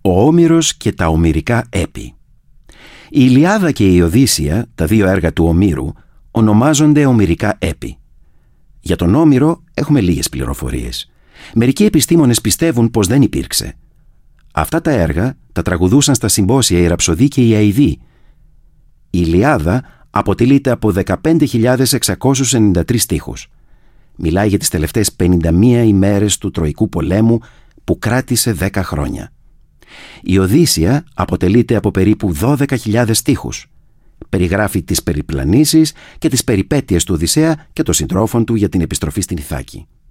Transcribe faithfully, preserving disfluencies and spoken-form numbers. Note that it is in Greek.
Ο Όμηρος και τα ομηρικά έπι. Η Ηλιάδα και η Οδύσσεια, τα δύο έργα του Ομήρου, ονομάζονται ομηρικά έπι. Για τον Όμηρο έχουμε λίγες πληροφορίες. Μερικοί επιστήμονες πιστεύουν πως δεν υπήρξε. Αυτά τα έργα τα τραγουδούσαν στα συμπόσια η Ραψοδή και η Αηδή. Η Ηλιάδα αποτελείται από δεκαπέντε χιλιάδες εξακόσιους ενενήντα τρεις στίχους. Μιλάει για τις τελευταίες πενήντα μία ημέρες του Τροϊκού πολέμου που κράτησε δέκα χρόνια. Η Οδύσσεια αποτελείται από περίπου δώδεκα χιλιάδες στίχους. Περιγράφει τις περιπλανήσεις και τις περιπέτειες του Οδυσσέα και των συντρόφων του για την επιστροφή στην Ιθάκη.